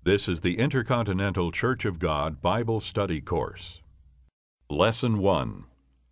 This is the Intercontinental Church of God Bible Study Course. Lesson 1.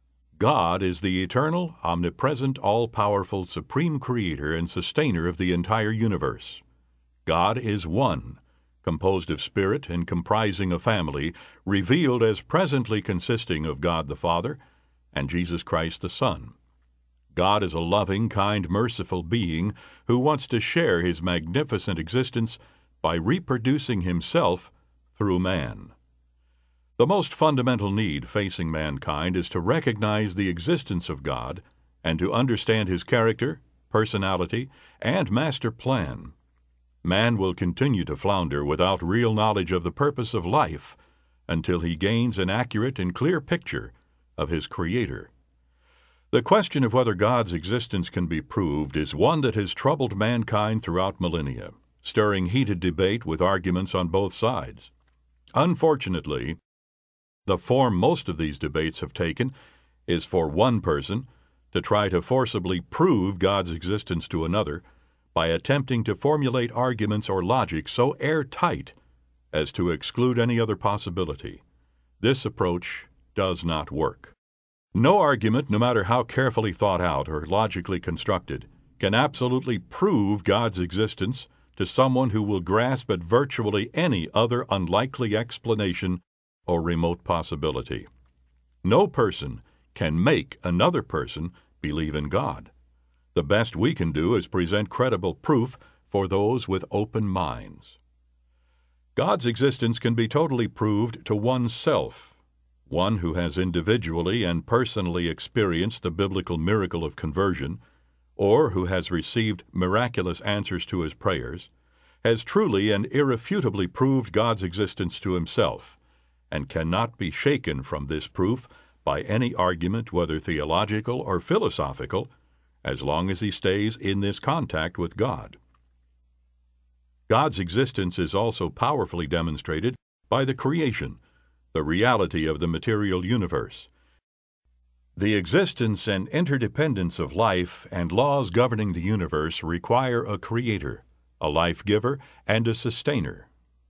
God is the eternal, omnipresent, all-powerful, supreme creator and sustainer of the entire universe. God is one, composed of spirit and comprising a family, revealed as presently consisting of God the Father and Jesus Christ the Son. God is a loving, kind, merciful being who wants to share his magnificent existence by reproducing himself through man. The most fundamental need facing mankind is to recognize the existence of God and to understand his character, personality, and master plan. Man will continue to flounder without real knowledge of the purpose of life until he gains an accurate and clear picture of his Creator. The question of whether God's existence can be proved is one that has troubled mankind throughout millennia, stirring heated debate with arguments on both sides. Unfortunately, the form most of these debates have taken is for one person to try to forcibly prove God's existence to another by attempting to formulate arguments or logic so airtight as to exclude any other possibility. This approach does not work. No argument, no matter how carefully thought out or logically constructed, can absolutely prove God's existence to someone who will grasp at virtually any other unlikely explanation or remote possibility. No person can make another person believe in God. The best we can do is present credible proof for those with open minds. God's existence can be totally proved to oneself, one who has individually and personally experienced the biblical miracle of conversion, or who has received miraculous answers to his prayers, has truly and irrefutably proved God's existence to himself, and cannot be shaken from this proof by any argument, whether theological or philosophical, as long as he stays in this contact with God. God's existence is also powerfully demonstrated by the creation, the reality of the material universe. The existence and interdependence of life and laws governing the universe require a creator, a life-giver, and a sustainer.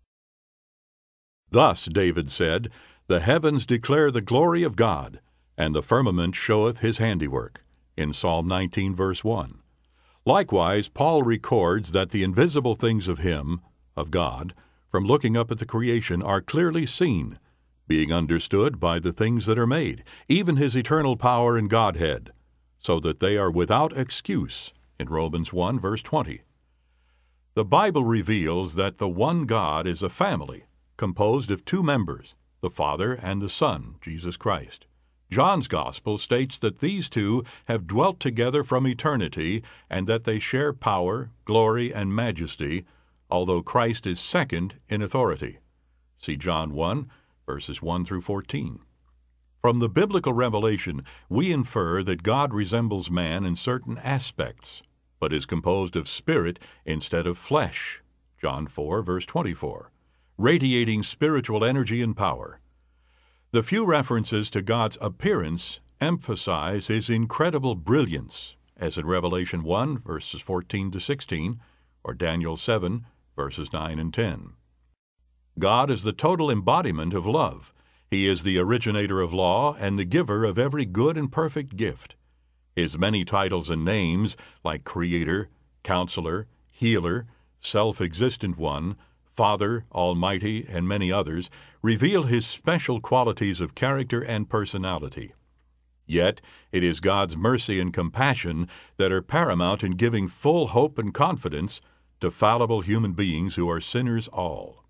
Thus David said, "The heavens declare the glory of God, and the firmament showeth his handiwork," in Psalm 19, verse 1. Likewise, Paul records that the invisible things of him, of God, from looking up at the creation are clearly seen, being understood by the things that are made, even his eternal power and Godhead, so that they are without excuse, in Romans 1, verse 20. The Bible reveals that the one God is a family composed of two members, the Father and the Son, Jesus Christ. John's Gospel states that these two have dwelt together from eternity and that they share power, glory, and majesty, although Christ is second in authority. See John 1, verses 1 through 14. From the biblical revelation, we infer that God resembles man in certain aspects, but is composed of spirit instead of flesh. John 4, verse 24. Radiating spiritual energy and power. The few references to God's appearance emphasize his incredible brilliance, as in Revelation 1, verses 14 to 16, or Daniel 7, verses 9 and 10. God is the total embodiment of love. He is the originator of law and the giver of every good and perfect gift. His many titles and names, like Creator, Counselor, Healer, Self-Existent One, Father, Almighty, and many others, reveal his special qualities of character and personality. Yet, it is God's mercy and compassion that are paramount in giving full hope and confidence to fallible human beings who are sinners all.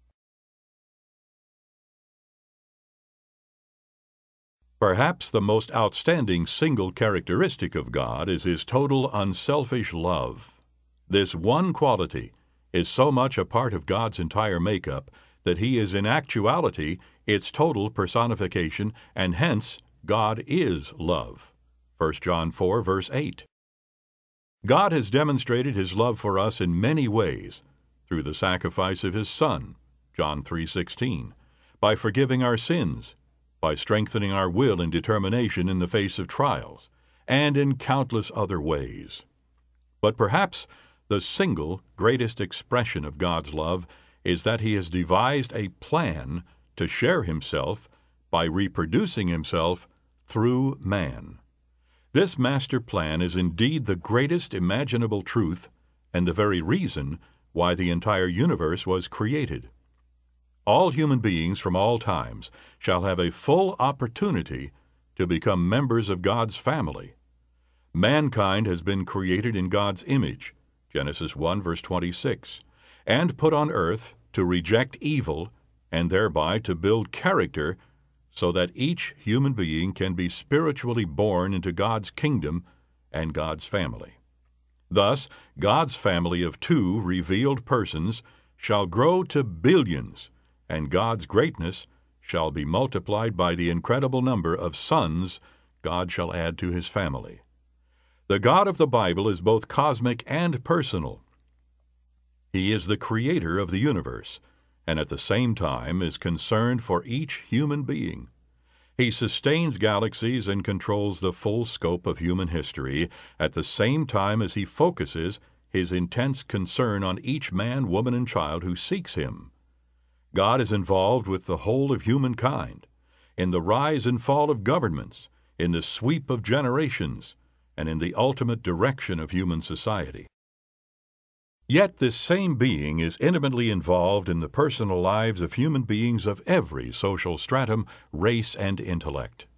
Perhaps the most outstanding single characteristic of God is his total unselfish love. This one quality is so much a part of God's entire makeup that he is in actuality its total personification, and hence God is love. 1 John 4, verse 8. God has demonstrated his love for us in many ways, through the sacrifice of his Son, John 3:16, by forgiving our sins, by strengthening our will and determination in the face of trials, and in countless other ways. But perhaps the single greatest expression of God's love is that he has devised a plan to share himself by reproducing himself through man. This master plan is indeed the greatest imaginable truth and the very reason why the entire universe was created. All human beings from all times shall have a full opportunity to become members of God's family. Mankind has been created in God's image, Genesis 1 verse 26, and put on earth to reject evil and thereby to build character so that each human being can be spiritually born into God's kingdom and God's family. Thus, God's family of two revealed persons shall grow to billions, and God's greatness shall be multiplied by the incredible number of sons God shall add to his family. The God of the Bible is both cosmic and personal. He is the creator of the universe, and at the same time is concerned for each human being. He sustains galaxies and controls the full scope of human history at the same time as he focuses his intense concern on each man, woman, and child who seeks him. God is involved with the whole of humankind, in the rise and fall of governments, in the sweep of generations, and in the ultimate direction of human society. Yet this same being is intimately involved in the personal lives of human beings of every social stratum, race, and intellect.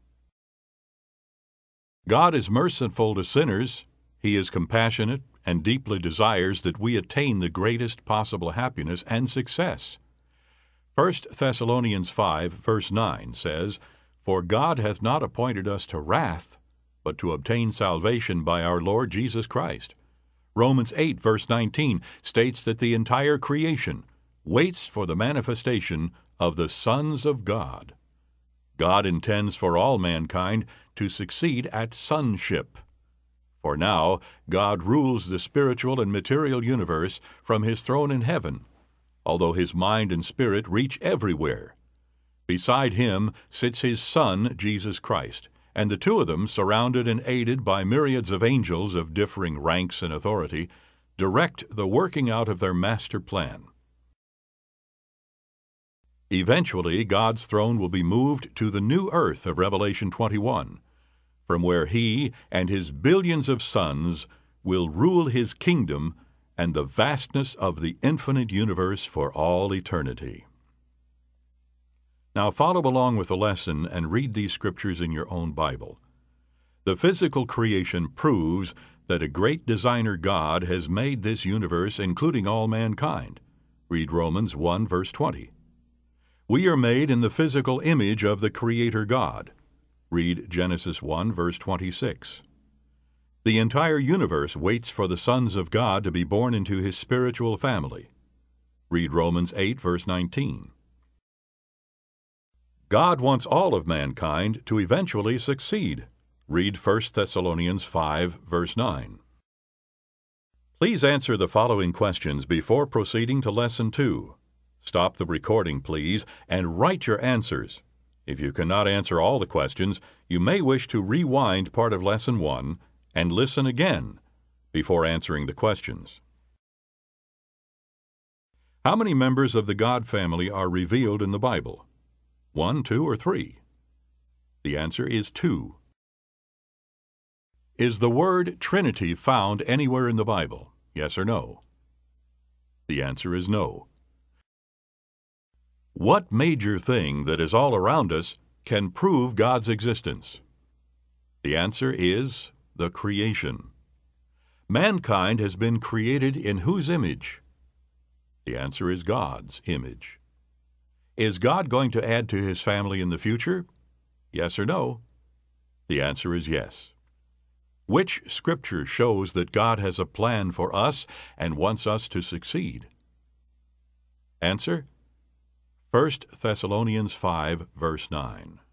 God is merciful to sinners. He is compassionate and deeply desires that we attain the greatest possible happiness and success. 1 Thessalonians 5, verse 9 says, "For God hath not appointed us to wrath, but to obtain salvation by our Lord Jesus Christ." Romans 8, verse 19 states that the entire creation waits for the manifestation of the sons of God. God intends for all mankind to succeed at sonship. For now, God rules the spiritual and material universe from his throne in heaven, although his mind and spirit reach everywhere. Beside him sits his Son, Jesus Christ, and the two of them, surrounded and aided by myriads of angels of differing ranks and authority, direct the working out of their master plan. Eventually, God's throne will be moved to the new earth of Revelation 21, from where he and his billions of sons will rule his kingdom and the vastness of the infinite universe for all eternity. Now follow along with the lesson and read these scriptures in your own Bible. The physical creation proves that a great designer God has made this universe, including all mankind. Read Romans 1, verse 20. We are made in the physical image of the Creator God. Read Genesis 1, verse 26. The entire universe waits for the sons of God to be born into his spiritual family. Read Romans 8, verse 19. God wants all of mankind to eventually succeed. Read 1 Thessalonians 5, verse 9. Please answer the following questions before proceeding to Lesson 2. Stop the recording, please, and write your answers. If you cannot answer all the questions, you may wish to rewind part of Lesson 1 and listen again before answering the questions. How many members of the God family are revealed in the Bible? 1, 2, or 3? The answer is 2. Is the word Trinity found anywhere in the Bible? Yes or no? The answer is no. What major thing that is all around us can prove God's existence? The answer is the creation. Mankind has been created in whose image? The answer is God's image. Is God going to add to his family in the future? Yes or no? The answer is yes. Which scripture shows that God has a plan for us and wants us to succeed? Answer: 1 Thessalonians 5, verse 9.